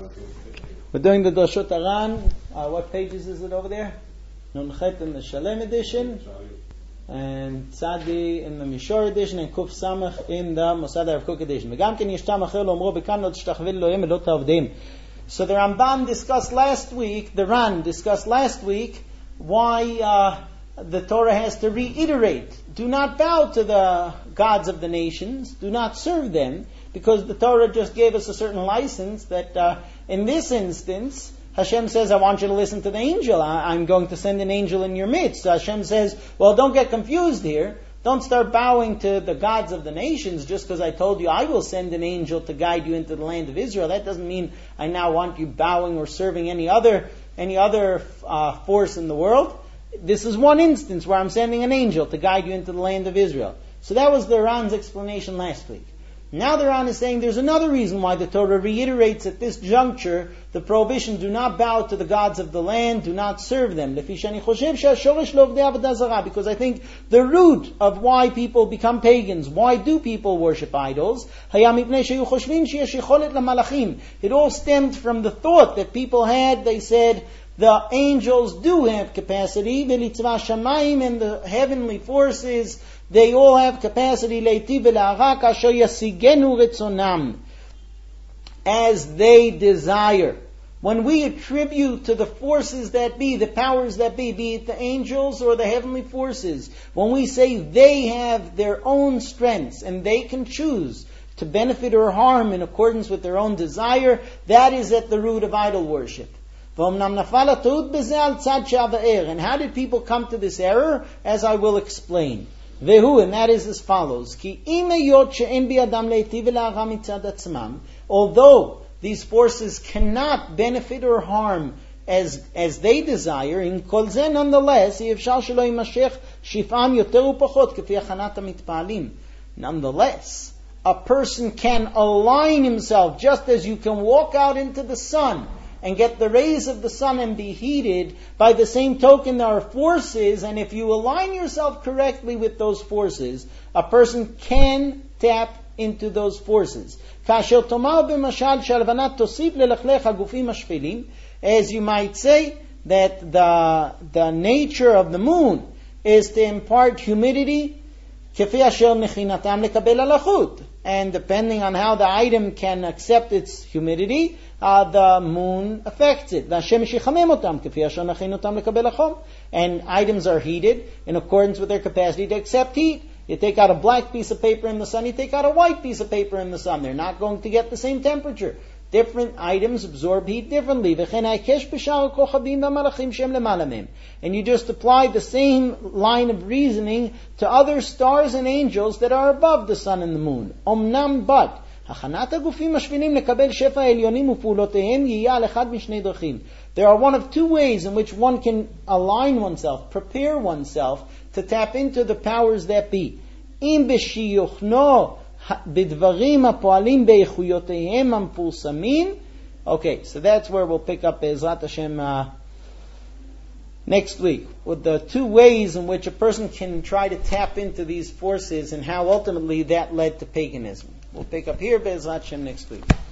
We're doing the Doshut Aran. What pages is it over there? Nun Chet in the Shalem edition, and Tzadi in the Mishor edition, and Kuf Samach in the Mosad Rav Kook edition. So the Rambam discussed last week, the Ran discussed last week, why the Torah has to reiterate. Do not bow to the gods of the nations. Do not serve them. Because the Torah just gave us a certain license that in this instance, Hashem says, I want you to listen to the angel. I'm going to send an angel in your midst. So Hashem says, well, don't get confused here. Don't start bowing to the gods of the nations just because I told you I will send an angel to guide you into the land of Israel. That doesn't mean I now want you bowing or serving any other force in the world. This is one instance where I'm sending an angel to guide you into the land of Israel. So that was the Ran's explanation last week. Now the Ran is saying there's another reason why the Torah reiterates at this juncture the prohibition: do not bow to the gods of the land, do not serve them. Because I think the root of why people become pagans, why do people worship idols, it all stemmed from the thought that people had. They said the angels do have capacity, and the heavenly forces, they all have capacity as they desire. When we attribute to the forces that be, the powers that be it the angels or the heavenly forces, when we say they have their own strengths and they can choose to benefit or harm in accordance with their own desire, that is at the root of idol worship. And how did people come to this error? As I will explain. And that is as follows. Although these forces cannot benefit or harm as they desire, in kol ze nonetheless, nonetheless, a person can align himself, just as you can walk out into the sun and get the rays of the sun and be heated. By the same token, there are forces, and if you align yourself correctly with those forces, a person can tap into those forces. As you might say, that the nature of the moon is to impart humidity, and depending on how the item can accept its humidity, the moon affects it. And items are heated in accordance with their capacity to accept heat. You take out a black piece of paper in the sun, you take out a white piece of paper in the sun. They're not going to get the same temperature. Different items absorb heat differently. And you just apply the same line of reasoning to other stars and angels that are above the sun and the moon. But there are one of two ways in which one can align oneself, prepare oneself to tap into the powers that be. Okay, so that's where we'll pick up Be'ezrat Hashem next week, with the two ways in which a person can try to tap into these forces and how ultimately that led to paganism. We'll pick up here Be'ezrat Hashem next week.